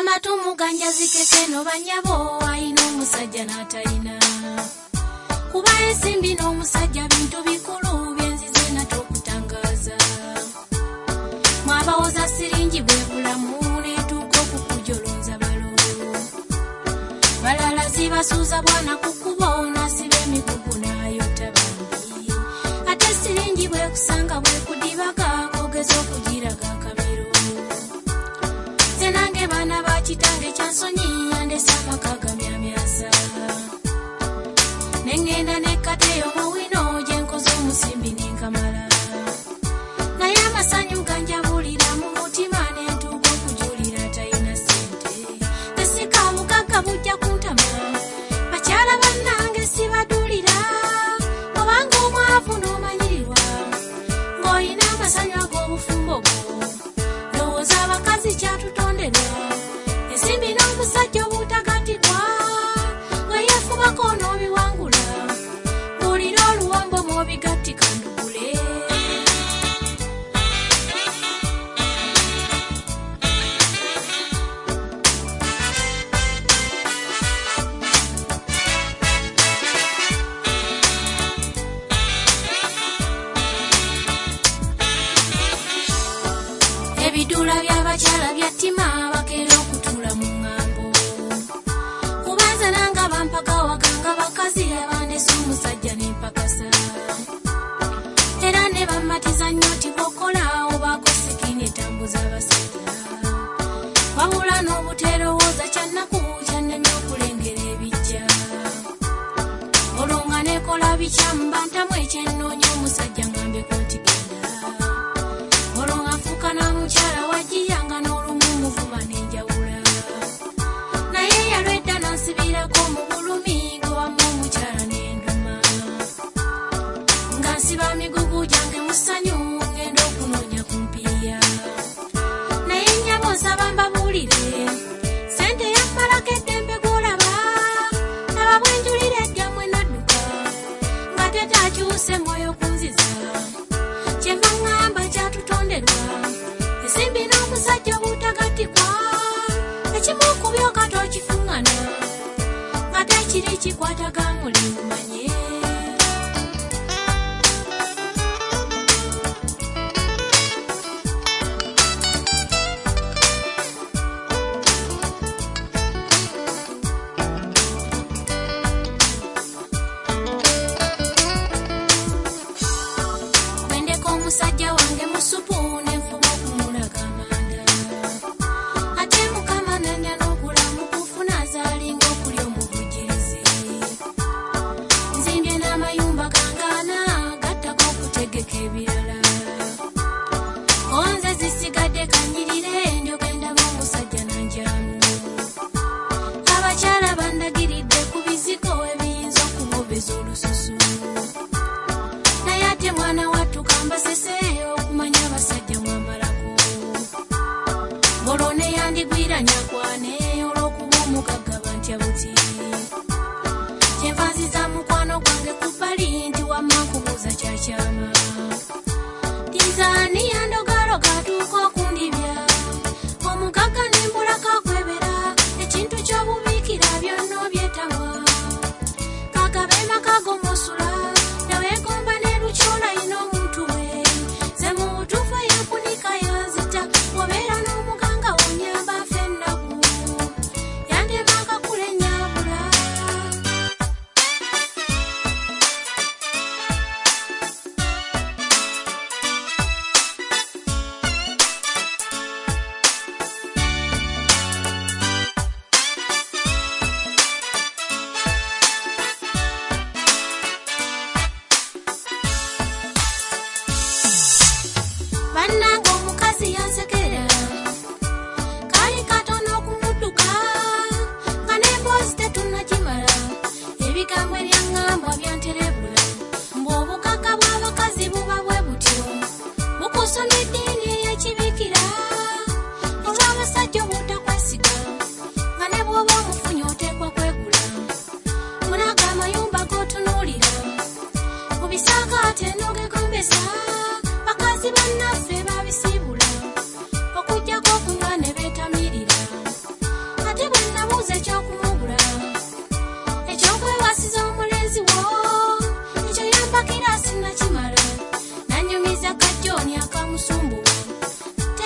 amatumu ganja zikese no banyabo ayina omusajja n'atalina kuba ensimbi n'omusajja bintu bikulu byenzize nate okutangaza mwabawoza siringi bwe bulamu neetuuka okukujolonza balo balala zibasuuza bwana kukuba onasiba emigugu n'ayota bambi ate siringi bwe kusanga bwe kudibaga kogeza okugiraga akamiro ze nange baana bakitange kyansonyi yandese amaka gamyamyasa nengenda nekateyo mu wino gye nkoze omusimbi nenkamala naye amasanyu ganjabulira mu mutima nentuuka okujulira talina ssente tesika bugagga bujja kuntama bakyala bannange sibadulira obanga omwavu n'omanyirirwa ng'olina amasanyu ag'obufumbo bwo lowooza abakazi kyatutonderwa ensimbi n'omusajja obutagatirwa nga yeefubako n'obiwangula bulira oluwombo mw'obigattika ndugule ebidula by'abakyala byattima bakeera okutuula mu ŋŋambo kubanza nanga bampaka waganga bakazi abandese omusajja n'empakasa era ne bammatiza nnyo ti bw'okola obaako sikini etambuza abasajja wabula n'obuteerowooza kyannaku kyannemye okulengera ebijja olwo nga neekola bikyamu bantamu ekyennoonya omusajja ngambeko nti genda olwo nga nfuuka na mukyala wajjiyanga n'olumu muvuba n'enjawula naye yalwedda nansibirako mu bulumi gwe wamma omukyala n'enduma nga nsiba migugu gyange mu ssanyu ngenda okunoonya ku mpiiya naye nnyabo nsaba mbabuulire sente yammalako eddembe gw'olaba laba bwe njulira eddamu enadduka nga tetaakyuse mwoyo kunziza kyenva ŋŋamba kyatutonderwa ensimbi n'omusajja obutagatikwa ekimu ku byoka tokifuŋŋana nga tekiri kikwataga mulimu manye bwendeka omusajja wange mu supu nenfuba okumulaga amanda ate mukama nanya n'obulamu kufuna zaalinga okuli omubujirizi nzimbye n'amayumba gangaana gattako okutegeka ebirala konze zisigadde kanyirire ndyogenda b'omusajja nanjamu abakyala bandagiridde ku bizigo ebiyinza okubobeza olususu naye ate mwana wattu kambasese okumanya abasajja mwamalako olwo ne yandigwira nyakwane olw'okuba omugagga bantya buti kyenva nziza mukwano gwange ku bbali nti wamma nkubuuza kyakyama tinzaani yandogaloga atuuka okundibya omugagga nembulako akwebera ekintu ky'obubiikira byonna obyetamwa kakabeema kagomosula naweegomba n'erukyula yina omuntu we ze mu butuufu eyakunika yanzita obeera n'omuganga wonyamba afe ennaku yandema akakulenya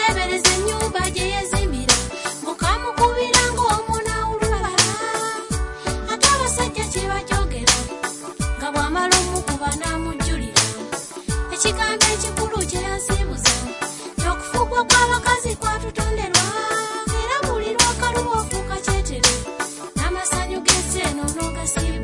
yeebereza ennyumba gye yeezimbira mukamukubira ng'omunaawulula ate abasajja kye bakyogera nga bw'amala omukuba n'amujjulira ekigambo ekikulu kye yansiibuza n'okufugwa kw'abakazi kwatutonderwa era buli lwakaluba ofuuka kyetere n'amasanyu g'ensi eno n'ogasiibula.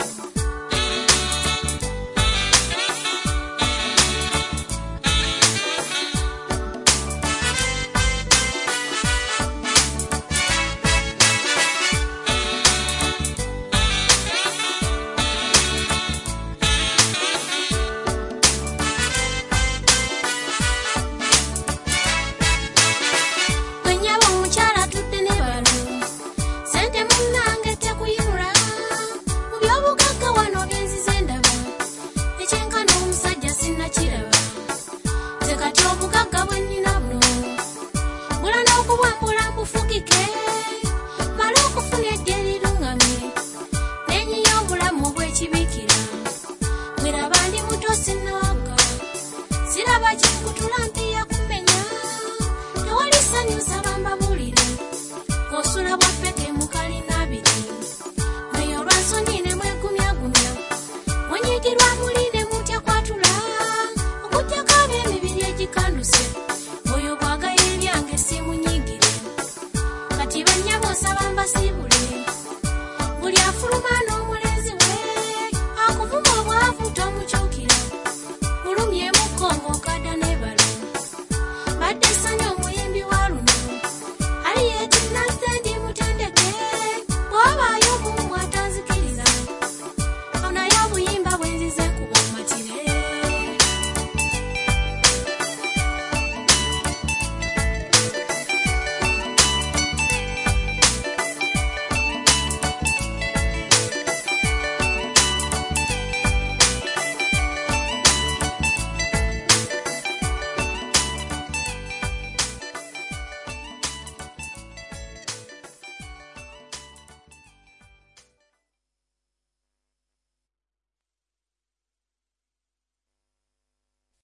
Kati obugagga bwe nnina buno bula n'okubwambula mbufugike mala okufuna edda eriruŋŋamye n'enyinya obulamu obw'ekibikira weraba ndi muto sinnawagga siraba kingutula mpiya kumenya tewali ssanyu nsaba